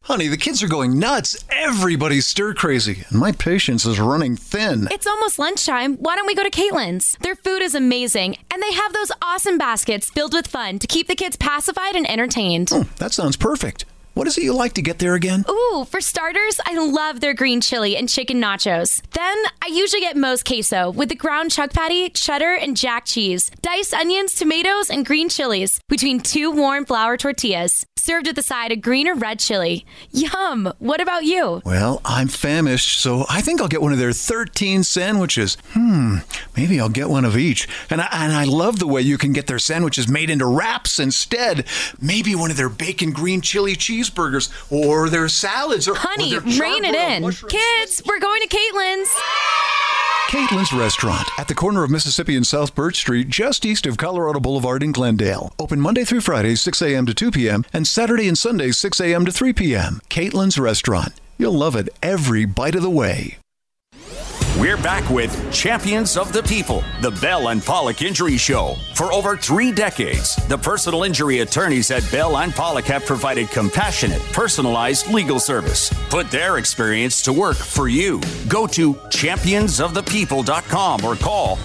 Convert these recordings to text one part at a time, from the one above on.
Honey, the kids are going nuts. Everybody's stir crazy, and my patience is running thin. It's almost lunchtime. Why don't we go to Caitlin's? Their food is amazing, and they have those awesome baskets filled with fun to keep the kids pacified and entertained. Oh, that sounds perfect. What is it you like to get there again? Ooh, for starters, I love their green chili and chicken nachos. Then, I usually get Moe's queso with the ground chuck patty, cheddar, and jack cheese, diced onions, tomatoes, and green chilies between 2 warm flour tortillas, served with a side of green or red chili. Yum! What about you? Well, I'm famished, so I think I'll get one of their 13 sandwiches. Maybe I'll get one of each. And I love the way you can get their sandwiches made into wraps instead. Maybe one of their bacon green chili cheeseburgers or their salads. Honey, rein it in. Kids, we're going to Caitlin's. Caitlin's Restaurant at the corner of Mississippi and South Birch Street, just east of Colorado Boulevard in Glendale. Open Monday through Friday, 6 a.m. to 2 p.m. and Saturday and Sunday, 6 a.m. to 3 p.m. Caitlin's Restaurant. You'll love it every bite of the way. We're back with Champions of the People, the Bell and Pollock Injury Show. For over 3 decades, the personal injury attorneys at Bell and Pollock have provided compassionate, personalized legal service. Put their experience to work for you. Go to championsofthepeople.com or call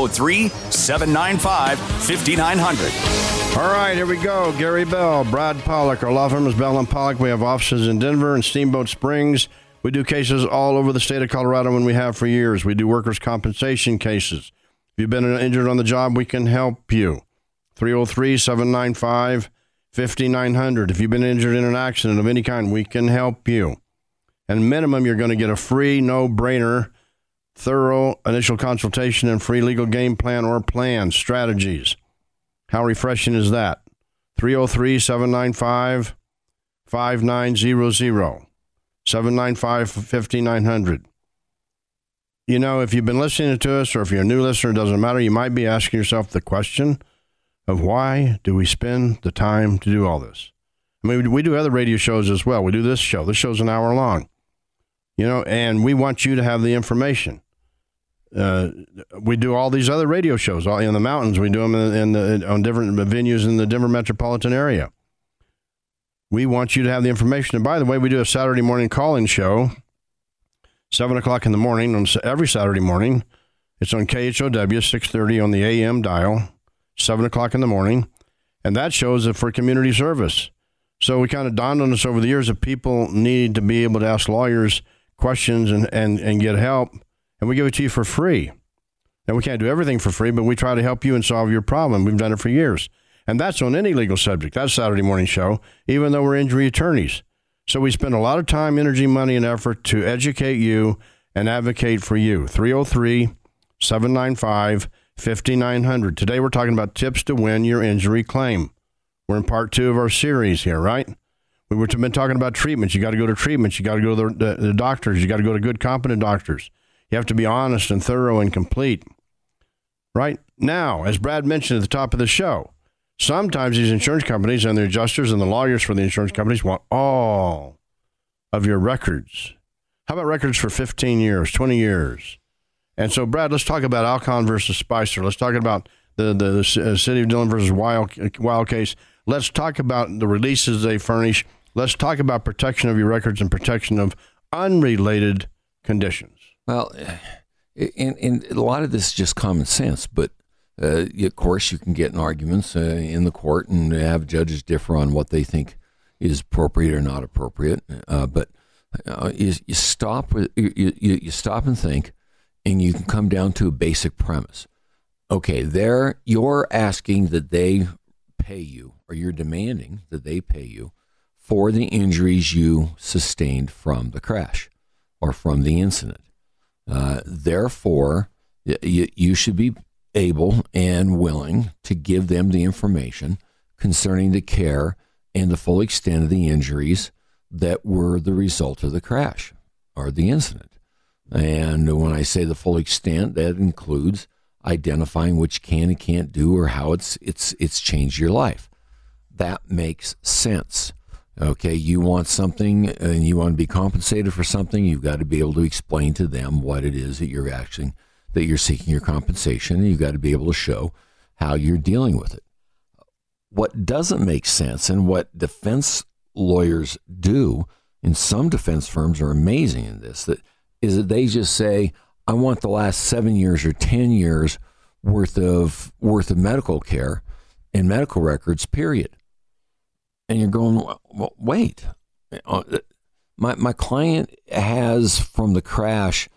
303-795-5900. All right, here we go. Gary Bell, Brad Pollock. Our law firm is Bell and Pollock. We have offices in Denver and Steamboat Springs. We do cases all over the state of Colorado, and we have for years. We do workers' compensation cases. If you've been injured on the job, we can help you. 303-795-5900. If you've been injured in an accident of any kind, we can help you. And minimum, you're going to get a free, no-brainer, thorough initial consultation and free legal game plan or plan strategies. How refreshing is that? 303-795-5900. 795-5900. You know, if you've been listening to us or if you're a new listener, it doesn't matter. You might be asking yourself the question of why do we spend the time to do all this? I mean, we do other radio shows as well. We do this show. This show's an hour long, you know, and we want you to have the information. We do all these other radio shows all in the mountains. We do them on different venues in the Denver metropolitan area. We want you to have the information. And by the way, we do a Saturday morning call-in show, 7 o'clock in the morning, on every Saturday morning. It's on KHOW, 630 on the AM dial, 7 o'clock in the morning. And that show is for community service. So we kind of dawned on us over the years that people need to be able to ask lawyers questions and get help. And we give it to you for free. And we can't do everything for free, but we try to help you and solve your problem. We've done it for years. And that's on any legal subject. That's Saturday morning show, even though we're injury attorneys. So we spend a lot of time, energy, money, and effort to educate you and advocate for you. 303-795-5900. Today we're talking about tips to win your injury claim. We're in part 2 of our series here, right? We've been talking about treatments. You got to go to treatments. You got to go to the doctors. You got to go to good, competent doctors. You have to be honest and thorough and complete. Right? Now, as Brad mentioned at the top of the show, sometimes these insurance companies and the adjusters and the lawyers for the insurance companies want all of your records. How about records for 15 years, 20 years? And so, Brad, let's talk about Alcon versus Spicer. Let's talk about the City of Dillon versus Wild case. Let's talk about the releases they furnish. Let's talk about protection of your records and protection of unrelated conditions. Well, and a lot of this is just common sense, but of course, you can get in arguments in the court and have judges differ on what they think is appropriate or not appropriate. But you stop and think, and you can come down to a basic premise. Okay, you're asking that they pay you, or you're demanding that they pay you for the injuries you sustained from the crash or from the incident. Therefore, you should be able and willing to give them the information concerning the care and the full extent of the injuries that were the result of the crash or the incident. And when I say the full extent, that includes identifying what you can and can't do or how it's changed your life. That makes sense. Okay, you want something and you want to be compensated for something, you've got to be able to explain to them what it is that you're seeking your compensation, and you've got to be able to show how you're dealing with it. What doesn't make sense and what defense lawyers do and some defense firms are amazing in this, that they just say, I want the last 7 years or 10 years worth of medical care and medical records, period. And you're going, well, wait, my client has, from the crash,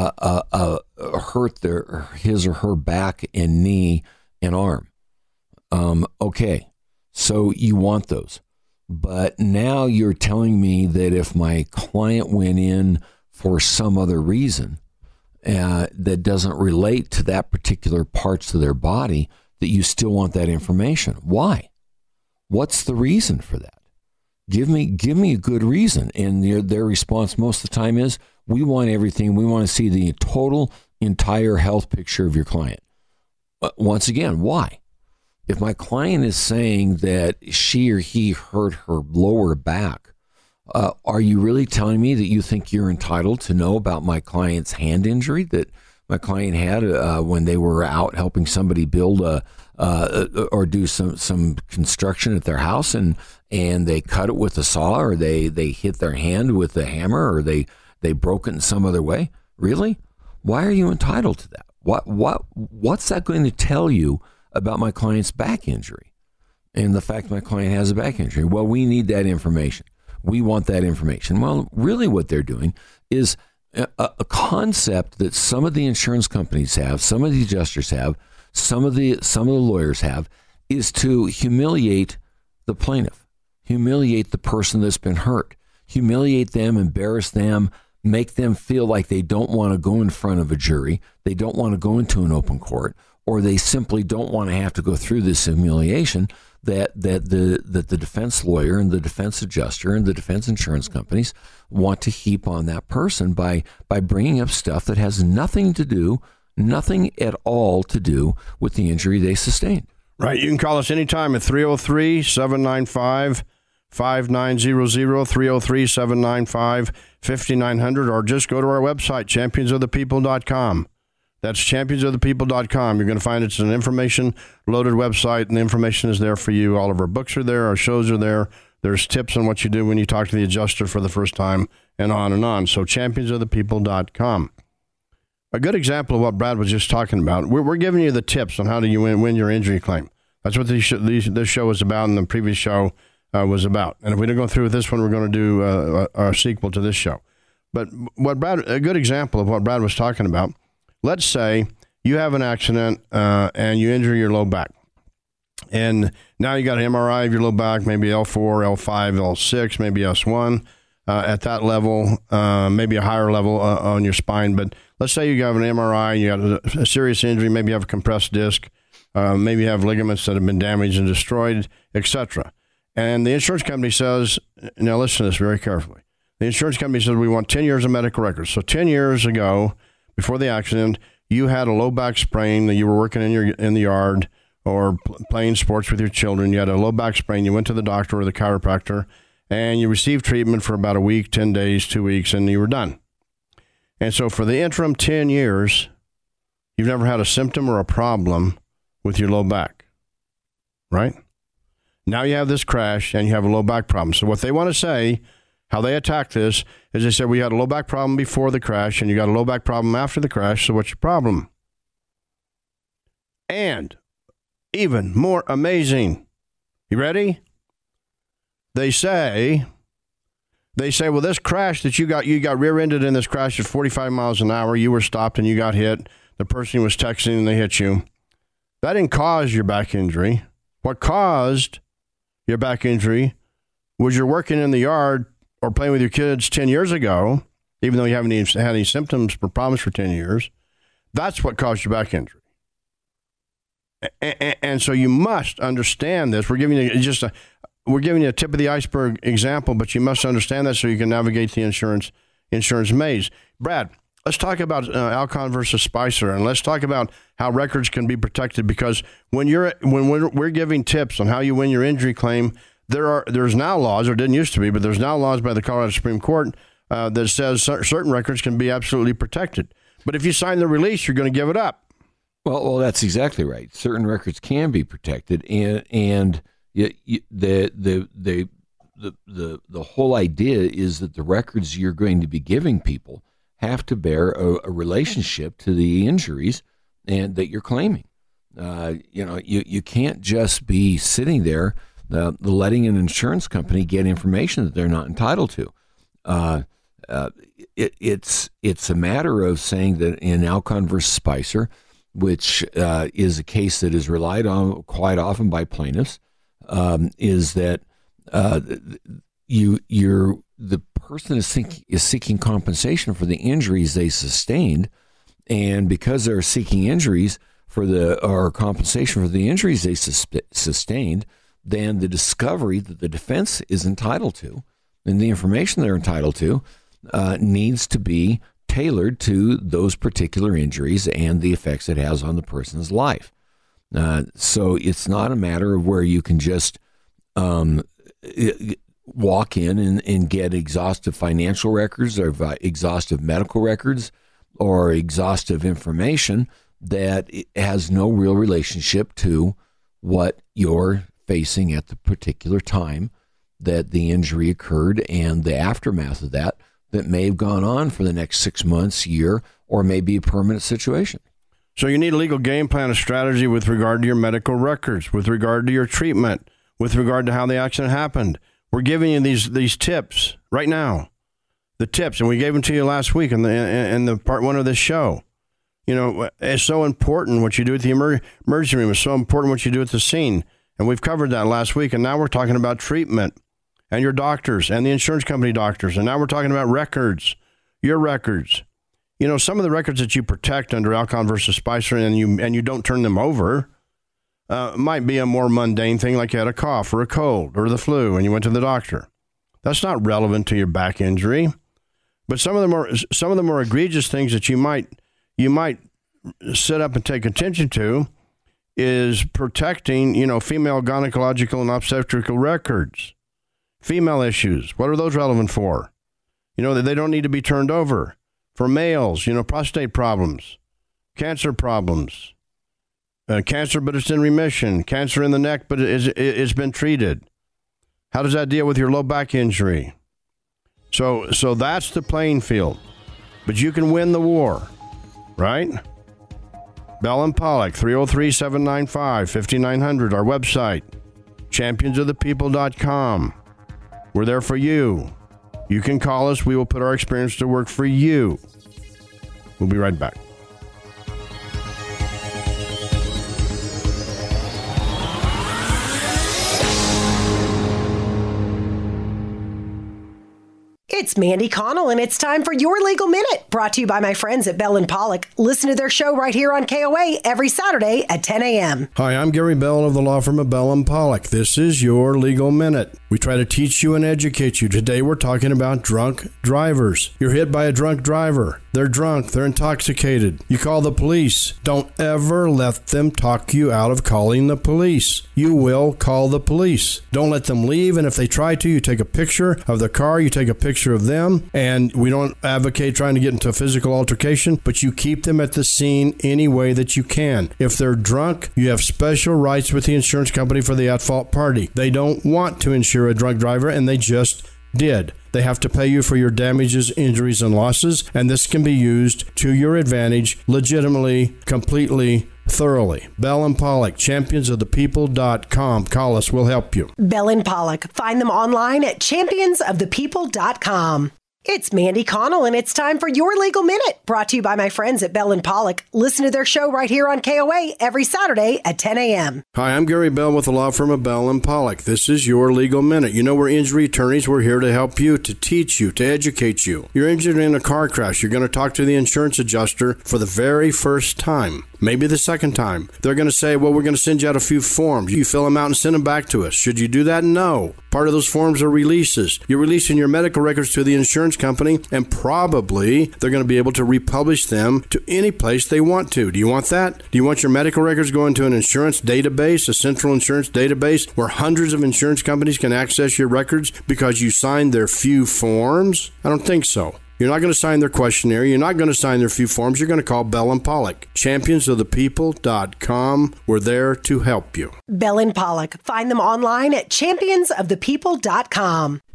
hurt his or her back and knee and arm. Okay, so you want those. But now you're telling me that if my client went in for some other reason that doesn't relate to that particular parts of their body, that you still want that information. Why? What's the reason for that? Give me a good reason. And their response most of the time is, we want everything. We want to see the total, entire health picture of your client. Once again, why? If my client is saying that she or he hurt her lower back, are you really telling me that you think you're entitled to know about my client's hand injury that my client had when they were out helping somebody build or do some construction at their house, and they cut it with a saw, or they hit their hand with a hammer, or they broke it in some other way? Really? Why are you entitled to that? What's that going to tell you about my client's back injury and the fact my client has a back injury? Well, we need that information. We want that information. Well, really what they're doing is a concept that some of the insurance companies have, some of the adjusters have, some of the lawyers have, is to humiliate the plaintiff, humiliate the person that's been hurt, humiliate them, embarrass them, make them feel like they don't want to go in front of a jury, they don't want to go into an open court, or they simply don't want to have to go through this humiliation that the defense lawyer and the defense adjuster and the defense insurance companies want to heap on that person by bringing up stuff that has nothing at all to do with the injury they sustained. Right. You can call us anytime at 303-795-5900, 303-795-5900, or just go to our website, championsofthepeople.com. That's championsofthepeople.com. You're going to find it's an information-loaded website, and the information is there for you. All of our books are there. Our shows are there. There's tips on what you do when you talk to the adjuster for the first time, and on and on. So championsofthepeople.com. A good example of what Brad was just talking about, we're giving you the tips on how do you win your injury claim. That's what this show is about, and the previous show was about. And if we don't go through with this one, we're going to do our sequel to this show. But a good example of what Brad was talking about, let's say you have an accident and you injure your low back. And now you got an MRI of your low back, maybe L4, L5, L6, maybe S1 at that level, maybe a higher level on your spine. But let's say you have an MRI and you got a serious injury, maybe you have a compressed disc, maybe you have ligaments that have been damaged and destroyed, etc. And the insurance company says, now listen to this very carefully. The insurance company says, we want 10 years of medical records. So 10 years ago, before the accident, you had a low back sprain that you were working in the yard or playing sports with your children. You had a low back sprain. You went to the doctor or the chiropractor, and you received treatment for about a week, 10 days, 2 weeks, and you were done. And so for the interim 10 years, you've never had a symptom or a problem with your low back, right? Now you have this crash, and you have a low back problem. So what they want to say, how they attack this, is they said, we had a low back problem before the crash, and you got a low back problem after the crash, so what's your problem? And even more amazing, you ready? They say, well, this crash that you got rear-ended in this crash at 45 miles an hour, you were stopped and you got hit, the person was texting and they hit you. That didn't cause your back injury. What caused your back injury was you're working in the yard or playing with your kids 10 years ago, even though you haven't even had any symptoms or problems for 10 years. That's what caused your back injury. And so you must understand this. We're giving you a tip of the iceberg example, but you must understand that so you can navigate the insurance maze. Brad, let's talk about Alcon versus Spicer, and let's talk about how records can be protected, because when we're giving tips on how you win your injury claim, there's now laws, or didn't used to be, but there's now laws by the Colorado Supreme Court that says certain records can be absolutely protected. But if you sign the release, you're going to give it up. Well, that's exactly right. Certain records can be protected, and the the whole idea is that the records you're going to be giving people have to bear a relationship to the injuries and that you're claiming. You can't just be sitting there letting an insurance company get information that they're not entitled to. It's a matter of saying that in Alcon versus Spicer, which is a case that is relied on quite often by plaintiffs, is that the person is seeking compensation for the injuries they sustained, and because they're seeking injuries or compensation for the injuries they sustained, then the discovery that the defense is entitled to and the information they're entitled to needs to be tailored to those particular injuries and the effects it has on the person's life. So it's not a matter of where you can just walk in and get exhaustive financial records or exhaustive medical records or exhaustive information that has no real relationship to what you're facing at the particular time that the injury occurred and the aftermath of that may have gone on for the next 6 months, year, or maybe a permanent situation. So you need a legal game plan, a strategy with regard to your medical records, with regard to your treatment, with regard to how the accident happened. We're giving you these tips right now, the tips, and we gave them to you last week in the part one of this show. You know, it's so important what you do at the emergency room. It's so important what you do at the scene. And we've covered that last week. And now we're talking about treatment and your doctors and the insurance company doctors. And now we're talking about records, your records. You know, some of the records that you protect under Alcon versus Spicer and you don't turn them over might be a more mundane thing, like you had a cough or a cold or the flu and you went to the doctor. That's not relevant to your back injury. But some of the more egregious things that you might sit up and take attention to is protecting, female gynecological and obstetrical records. Female issues, what are those relevant for? That they don't need to be turned over. For males, prostate problems, cancer problems, cancer but it's in remission, cancer in the neck but it's been treated. How does that deal with your low back injury? So that's the playing field. But you can win the war, right? Bell and Pollock, 303-795-5900, our website, championsofthepeople.com. We're there for you. You can call us. We will put our experience to work for you. We'll be right back. It's Mandy Connell, and it's time for Your Legal Minute, brought to you by my friends at Bell and Pollock. Listen to their show right here on KOA every Saturday at 10 a.m. Hi, I'm Gary Bell of the law firm of Bell and Pollock. This is Your Legal Minute. We try to teach you and educate you. Today we're talking about drunk drivers. You're hit by a drunk driver. They're drunk. They're intoxicated. You call the police. Don't ever let them talk you out of calling the police. You will call the police. Don't let them leave, and if they try to, you take a picture of the car, you take a picture of them, and we don't advocate trying to get into a physical altercation, but you keep them at the scene any way that you can. If they're drunk, you have special rights with the insurance company for the at-fault party. They don't want to insure a drunk driver, and they just did. They have to pay you for your damages, injuries, and losses, and this can be used to your advantage legitimately, completely, thoroughly. Bell and Pollock, championsofthepeople.com. Call us. We'll help you. Bell and Pollock. Find them online at championsofthepeople.com. It's Mandy Connell, and it's time for Your Legal Minute, brought to you by my friends at Bell and Pollock. Listen to their show right here on KOA every Saturday at 10 a.m. Hi, I'm Gary Bell with the law firm of Bell and Pollock. This is Your Legal Minute. We're injury attorneys. We're here to help you, to teach you, to educate you. You're injured in a car crash. You're going to talk to the insurance adjuster for the very first time. Maybe the second time. They're going to say, well, we're going to send you out a few forms. You fill them out and send them back to us. Should you do that? No. Part of those forms are releases. You're releasing your medical records to the insurance company, and probably they're going to be able to republish them to any place they want to. Do you want that? Do you want your medical records going to an insurance database, a central insurance database, where hundreds of insurance companies can access your records because you signed their few forms? I don't think so. You're not going to sign their questionnaire. You're not going to sign their few forms. You're going to call Bell and Pollock. Championsofthepeople.com. We're there to help you. Bell and Pollock. Find them online at championsofthepeople.com.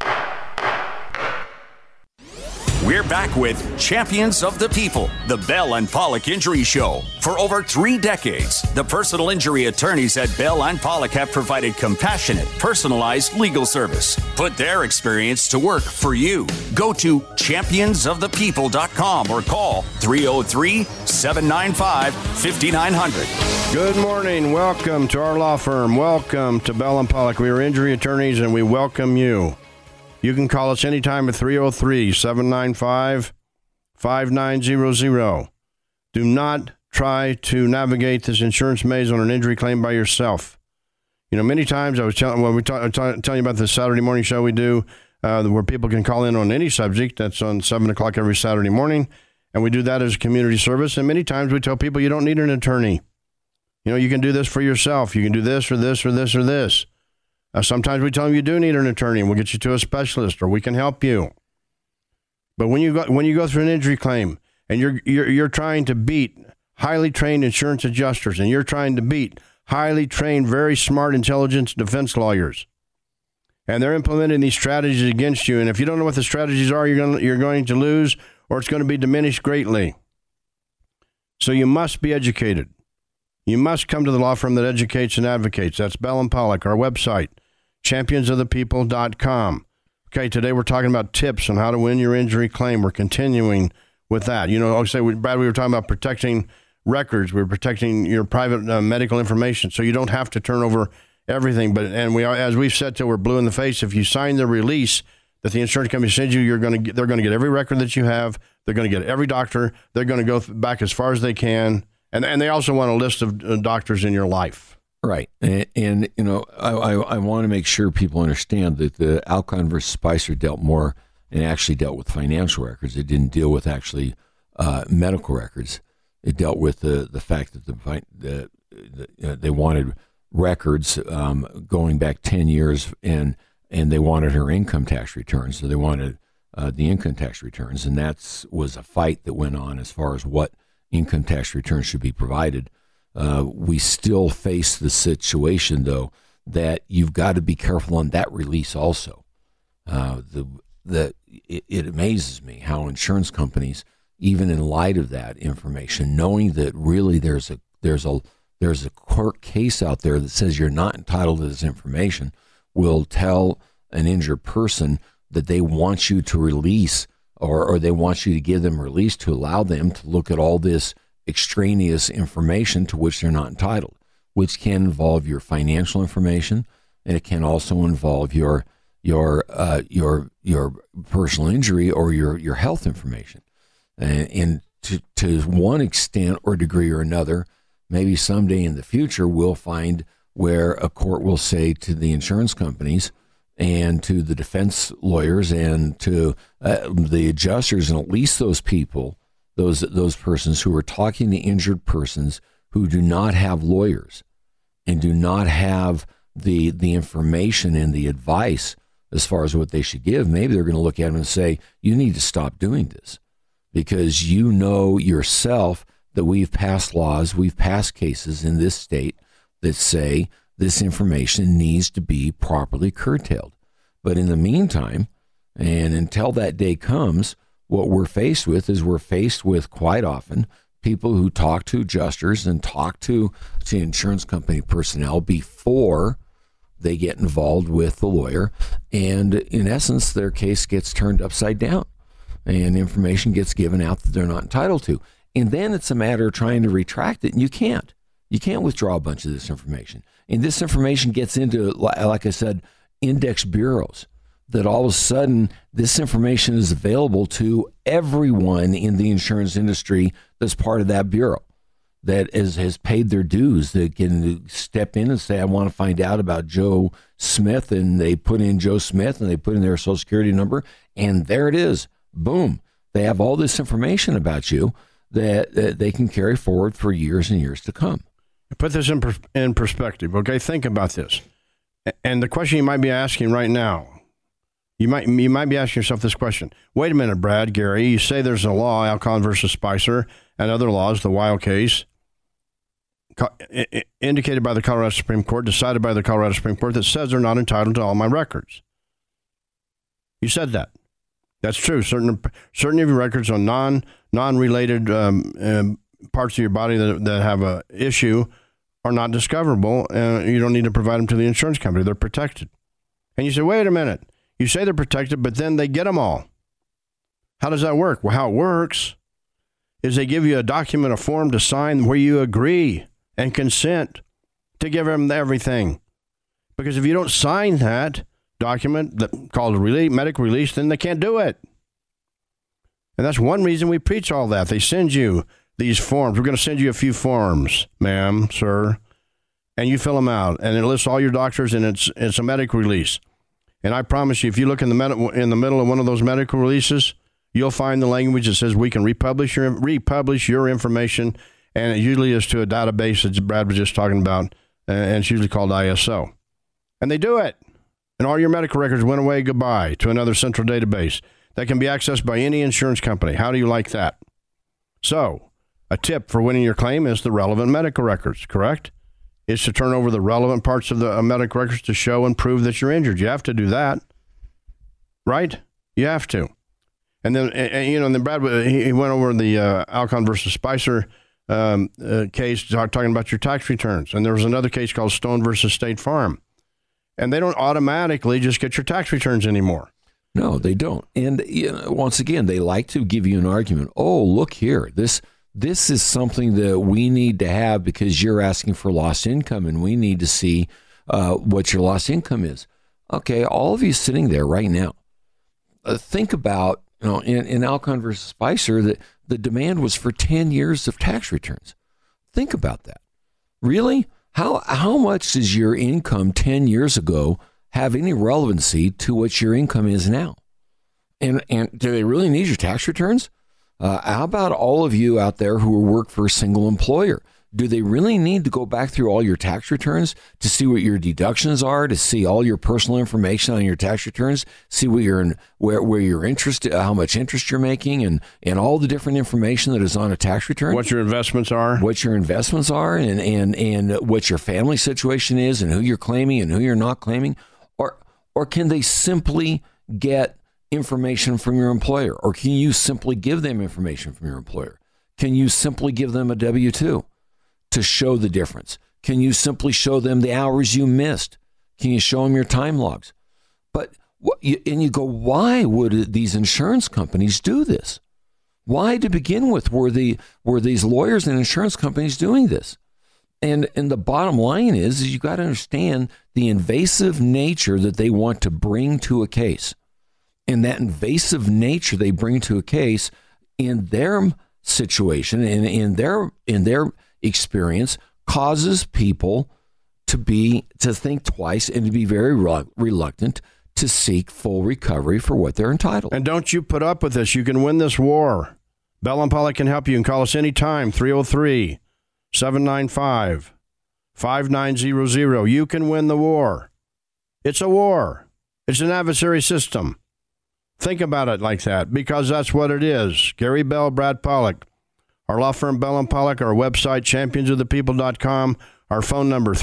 We're back with Champions of the People, the Bell and Pollock Injury Show. For over 3 decades, the personal injury attorneys at Bell and Pollock have provided compassionate, personalized legal service. Put their experience to work for you. Go to championsofthepeople.com or call 303-795-5900. Good morning. Welcome to our law firm. Welcome to Bell and Pollock. We are injury attorneys, and we welcome you. You can call us anytime at 303-795-5900. Do not try to navigate this insurance maze on an injury claim by yourself. You know, many times I was telling you about the Saturday morning show we do, where people can call in on any subject. That's on 7 o'clock every Saturday morning. And we do that as a community service. And many times we tell people you don't need an attorney. You know, you can do this for yourself. You can do this or this or this or this. Sometimes we tell them you do need an attorney, and we'll get you to a specialist, or we can help you. But when you go through an injury claim, and you're trying to beat highly trained insurance adjusters, and you're trying to beat highly trained, very smart intelligence defense lawyers, and they're implementing these strategies against you, and if you don't know what the strategies are, you're going to lose, or it's going to be diminished greatly. So you must be educated. You must come to the law firm that educates and advocates. That's Bell and Pollock, our website. championsofthepeople.com. Okay, today we're talking about tips on how to win your injury claim. We're continuing with that. You know, Brad, we were talking about protecting records. We're protecting your private medical information, so you don't have to turn over everything. As we've said till we're blue in the face, if you sign the release that the insurance company sends you, they're going to get every record that you have. They're going to get every doctor. They're going to go back as far as they can, and they also want a list of doctors in your life. Right. And you know, I want to make sure people understand that the Alcon versus Spicer dealt more and actually dealt with financial records. It didn't deal with actually medical records. It dealt with the fact that they wanted records going back 10 years, and they wanted her income tax returns. So they wanted the income tax returns, and that was a fight that went on as far as what income tax returns should be provided. We still face the situation, though, that you've got to be careful on that release also. It amazes me how insurance companies, even in light of that information, knowing that really there's a court case out there that says you're not entitled to this information, will tell an injured person that they want you to release or they want you to give them release to allow them to look at all this extraneous information to which they're not entitled, which can involve your financial information, and it can also involve your personal injury or your health information. And to one extent or degree or another, maybe someday in the future we'll find where a court will say to the insurance companies and to the defense lawyers and to the adjusters, and at least those people, those persons who are talking to injured persons who do not have lawyers and do not have the information and the advice as far as what they should give, maybe they're going to look at them and say, you need to stop doing this, because you know yourself that we've passed laws, we've passed cases in this state that say this information needs to be properly curtailed. But in the meantime, and until that day comes, what we're faced with is quite often people who talk to adjusters and talk to insurance company personnel before they get involved with the lawyer. And in essence, their case gets turned upside down and information gets given out that they're not entitled to. And then it's a matter of trying to retract it, and you can't. You can't withdraw a bunch of this information. And this information gets into, like I said, index bureaus, that all of a sudden this information is available to everyone in the insurance industry that's part of that bureau, that has paid their dues, that can step in and say, I want to find out about Joe Smith, and they put in Joe Smith and they put in their social security number, and there it is. Boom. They have all this information about you that they can carry forward for years and years to come. Put this in perspective, okay? Think about this. And the question you might be asking right now, You might be asking yourself this question. Wait a minute, Brad, Gary. You say there's a law, Alcon versus Spicer, and other laws, the Weil case, indicated by the Colorado Supreme Court, decided by the Colorado Supreme Court, that says they're not entitled to all my records. You said that. That's true. Certain of your records on non-related parts of your body that have a issue are not discoverable, and you don't need to provide them to the insurance company. They're protected. And you say, wait a minute. You say they're protected, but then they get them all. How does that work? Well, how it works is they give you a document, a form to sign where you agree and consent to give them everything. Because if you don't sign that document called a medical release, then they can't do it. And that's one reason we preach all that. They send you these forms. We're going to send you a few forms, ma'am, sir, and you fill them out. And it lists all your doctors, and it's a medical release. And I promise you, if you look in the middle of one of those medical releases, you'll find the language that says we can republish your information, and it usually is to a database that Brad was just talking about, and it's usually called ISO. And they do it. And all your medical records went away goodbye to another central database that can be accessed by any insurance company. How do you like that? So, a tip for winning your claim is the relevant medical records, correct? Is to turn over the relevant parts of the medical records to show and prove that you're injured. You have to do that, right? You have to. And then, and then Brad, he went over the Alcon versus Spicer case, talking about your tax returns. And there was another case called Stone versus State Farm. And they don't automatically just get your tax returns anymore. No, they don't. And once again, they like to give you an argument. Oh, look here, this is something that we need to have because you're asking for lost income, and we need to see what your lost income is. Okay, all of you sitting there right now, think about, in Alcon versus Spicer, that the demand was for 10 years of tax returns. Think about that. Really? How much does your income 10 years ago have any relevancy to what your income is now? And do they really need your tax returns? How about all of you out there who work for a single employer? Do they really need to go back through all your tax returns to see what your deductions are, to see all your personal information on your tax returns, see what where your interest, how much interest you're making, and all the different information that is on a tax return? What your investments are, and what your family situation is, and who you're claiming and who you're not claiming, or can they simply get information from your employer, or can you simply give them information from your employer? Can you simply give them a W-2 to show the difference? Can you simply show them the hours you missed? Can you show them your time logs? And you go, why would these insurance companies do this? Why, to begin with, were these lawyers and insurance companies doing this? And the bottom line is you got to understand the invasive nature that they want to bring to a case. And that invasive nature they bring to a case in their situation and in their experience causes people to think twice and to be very reluctant to seek full recovery for what they're entitled. And don't you put up with this. You can win this war. Bell and Pollock can help you. You can call us anytime, 303-795-5900. You can win the war. It's a war. It's an adversary system. Think about it like that, because that's what it is. Gary Bell, Brad Pollock, our law firm Bell and Pollock, our website championsofthepeople.com, our phone number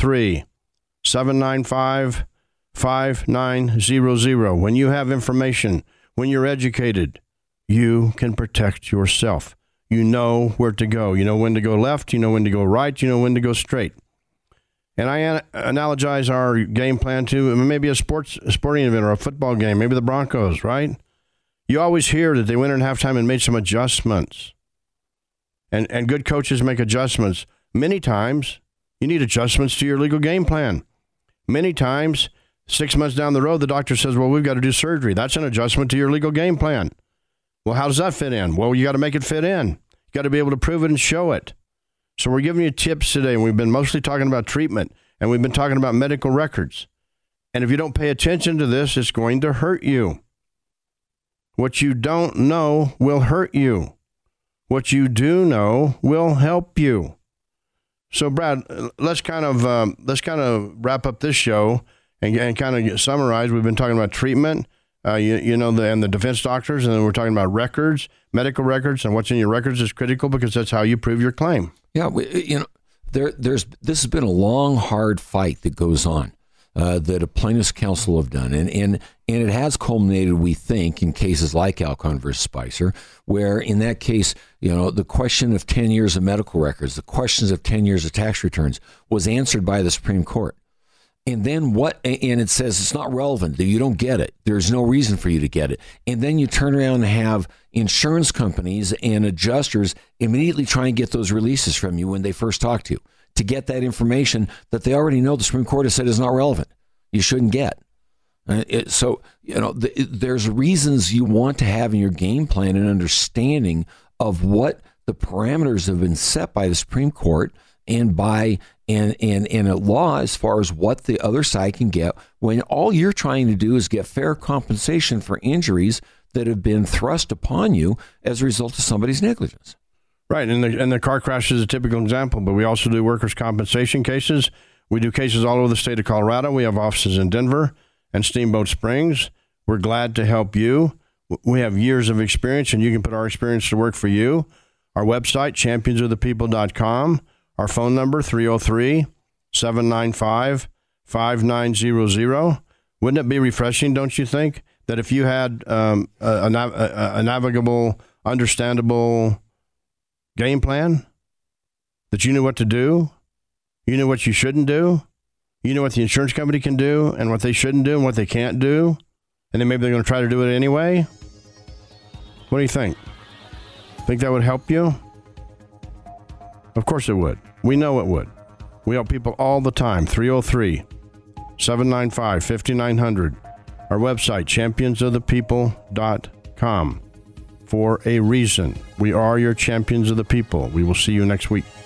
303-795-5900. When you have information, when you're educated, you can protect yourself. You know where to go. You know when to go left, you know when to go right, you know when to go straight. And I analogize our game plan to maybe a sporting event or a football game, maybe the Broncos, right? You always hear that they went in halftime and made some adjustments. And good coaches make adjustments. Many times, you need adjustments to your legal game plan. Many times, 6 months down the road, the doctor says, well, we've got to do surgery. That's an adjustment to your legal game plan. Well, how does that fit in? Well, you got to make it fit in. You got to be able to prove it and show it. So we're giving you tips today, and we've been mostly talking about treatment, and we've been talking about medical records. And if you don't pay attention to this, it's going to hurt you. What you don't know will hurt you. What you do know will help you. So, Brad, let's kind of wrap up this show and kind of summarize. We've been talking about treatment, and the defense doctors, and then we're talking about records, medical records, and what's in your records is critical because that's how you prove your claim. Yeah, this has been a long, hard fight that goes on. That a plaintiff's counsel have done. And it has culminated, we think, in cases like Alcon versus Spicer, where in that case, the question of 10 years of medical records, the questions of 10 years of tax returns was answered by the Supreme Court. And then and it says it's not relevant, that you don't get it. There's no reason for you to get it. And then you turn around and have insurance companies and adjusters immediately try and get those releases from you when they first talk to you, to get that information that they already know the Supreme Court has said is not relevant. You shouldn't get. There's reasons you want to have in your game plan an understanding of what the parameters have been set by the Supreme Court and by a law as far as what the other side can get when all you're trying to do is get fair compensation for injuries that have been thrust upon you as a result of somebody's negligence. Right, and the car crash is a typical example, but we also do workers' compensation cases. We do cases all over the state of Colorado. We have offices in Denver and Steamboat Springs. We're glad to help you. We have years of experience, and you can put our experience to work for you. Our website, championsofthepeople.com. Our phone number, 303-795-5900. Wouldn't it be refreshing, don't you think, that if you had a navigable, understandable game plan, that you knew what to do, you knew what you shouldn't do, you know what the insurance company can do and what they shouldn't do and what they can't do, and then maybe they're going to try to do it anyway? What do you think? Think that would help you? Of course it would. We know it would. We help people all the time. 303-795-5900. Our website, championsofthepeople.com. For a reason. We are your champions of the people. We will see you next week.